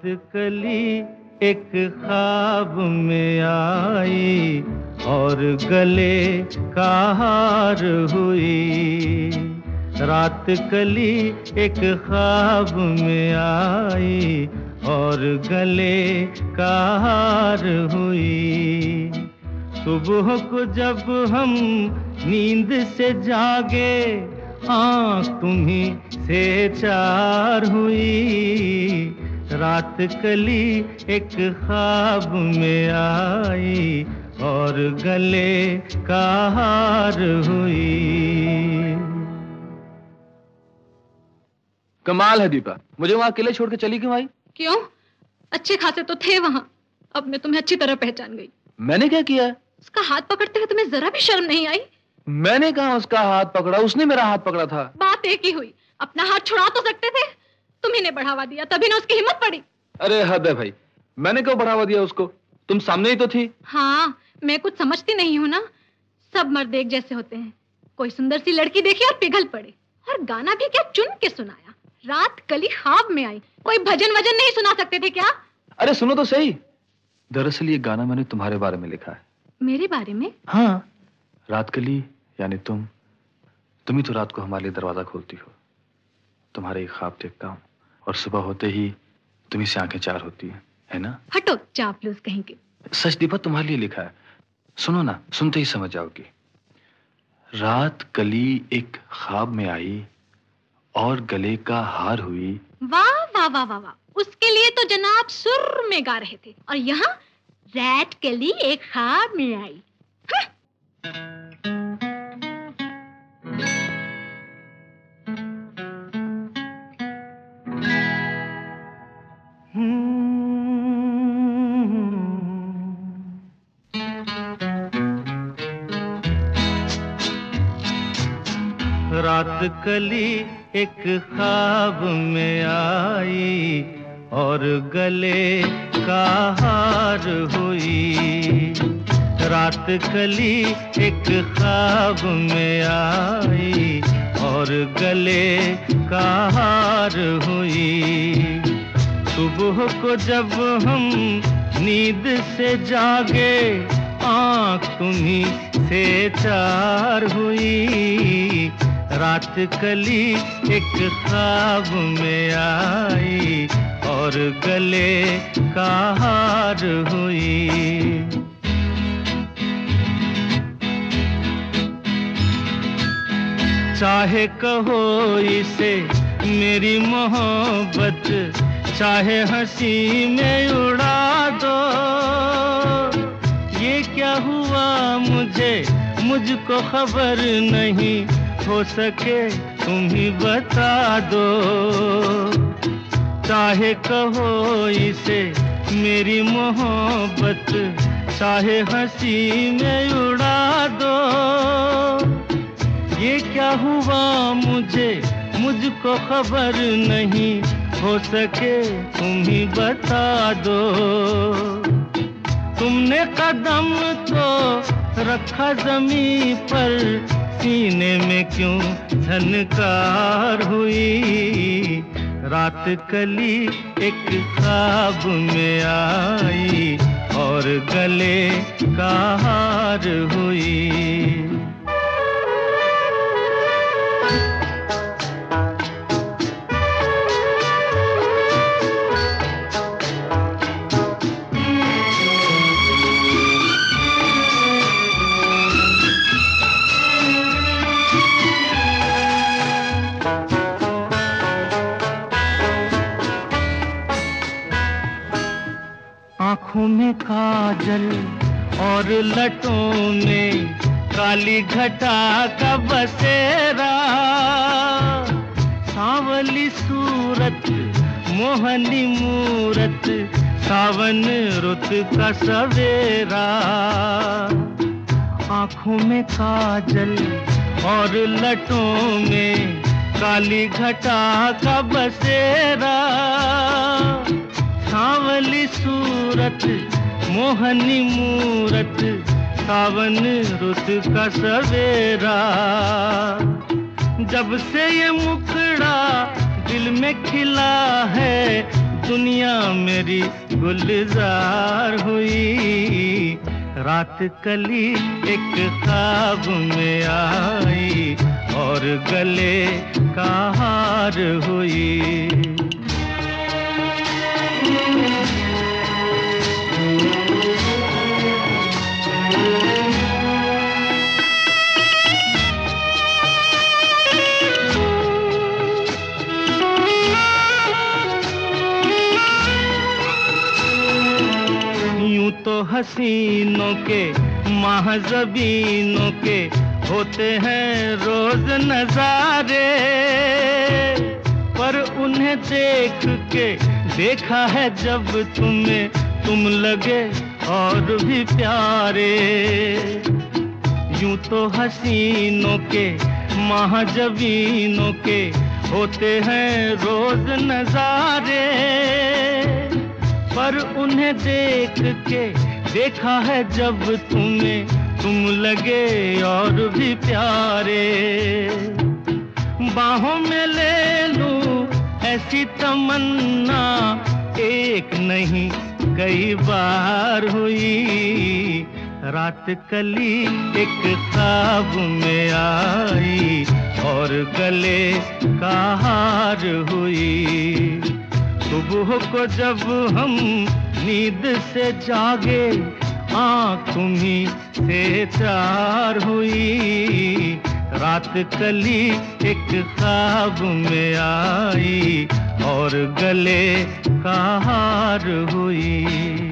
कली एक ख्वाब में आई और गले का हार हुई। रात कली एक ख्वाब में आई और गले का हार हुई। सुबह को जब हम नींद से जागे आँख तुम्ही से चार हुई। रात कली एक ख्वाब में आई और गले का हार हुई। कमाल है दीपा, मुझे वहाँ अकेले छोड़ के चली क्यों आई? क्यों? अच्छे खासे तो थे वहाँ। अब मैं तुम्हें अच्छी तरह पहचान गई। मैंने क्या किया है? उसका हाथ पकड़ते हुए तुम्हें जरा भी शर्म नहीं आई? मैंने कहा उसका हाथ पकड़ा, उसने मेरा हाथ पकड़ा था। बात एक ही हुई। अपना हाथ छुड़ा तो सकते थे। तुम्ही ने बढ़ावा दिया, तभी ना उसकी हिम्मत पड़ी। अरे हद है भाई, मैंने क्यों बढ़ावा दिया उसको? तुम सामने ही तो थी। हाँ, मैं कुछ समझती नहीं हूँ ना। सब मर्द एक जैसे होते हैं। कोई सुंदर सी लड़की देखी और पिघल पड़े। और गाना भी क्या चुन के सुनाया। रात कली ख्वाब में आई। कोई भजन वजन नहीं सुना सकते थे क्या? अरे सुनो तो सही। दरअसल ये गाना मैंने तुम्हारे बारे में लिखा है। मेरे बारे में? हाँ, रात कली यानी तुम ही तो रात को हमारे लिए दरवाजा खोलती हो। तुम्हारे ही ख्वाब देखता हूँ और सुबह होते ही तुम्ही से आंखें चार होती है ना? हटो चापलूस कहीं के। सच दीपा, तुम्हारे लिए लिखा है। सुनो ना, सुनते ही समझ जाओगी। रात कली एक ख्वाब में आई और गले का हार हुई। वाह वाह वाह वाह वाह, उसके लिए तो जनाब सुर में गा रहे थे और यहाँ रात कली एक ख्वाब में आई। रात कली एक ख्वाब में आई और गले का हार हुई। रात कली एक ख्वाब में आई और गले का हार हुई। सुबह को जब हम नींद से जागे आँख तुम्ही से चार हुई। रात कली एक ख्वाब में आई और गले का हार हुई। चाहे कहो इसे मेरी मोहब्बत, चाहे हंसी में उड़ा दो। ये क्या हुआ मुझको खबर नहीं, हो सके तुम ही बता दो। चाहे कहो इसे मेरी मोहब्बत, चाहे हंसी में उड़ा दो। ये क्या हुआ मुझको खबर नहीं, हो सके तुम ही बता दो। तुमने कदम तो रखा जमीन पर, सीने में क्यों झनकार हुई। रात कली एक ख्वाब में आई और गले का हार हुई। आँखों में काजल और लटों में काली घटा का बसेरा। सांवली सूरत मोहनी मूरत, सावन रुत का सवेरा। आँखों में काजल और लटों में काली घटा का बसेरा। सांवली सूरत मोहनी मूरत, सावन रुत का सवेरा। जब से ये मुखड़ा दिल में खिला है, दुनिया मेरी गुलजार हुई। रात कली एक ख्वाब में आई और गले का हार हुई। तो हसीनों के महज़बीनों के होते हैं रोज नजारे, पर उन्हें देख के देखा है जब तुम्हें, तुम लगे और भी प्यारे। यूं तो हसीनों के महज़बीनों के होते हैं रोज नजारे, पर उन्हें देख के देखा है जब तुम्हें, तुम लगे और भी प्यारे। बाहों में ले लूं ऐसी तमन्ना एक नहीं कई बार हुई। रात कली एक ख्वाब में आई और गले का हार हुई। सुबह को जब हम नींद से जागे, आँख तुम्हीं से चार हुई। रात कली एक ख्वाब में आई और गले का हार हुई।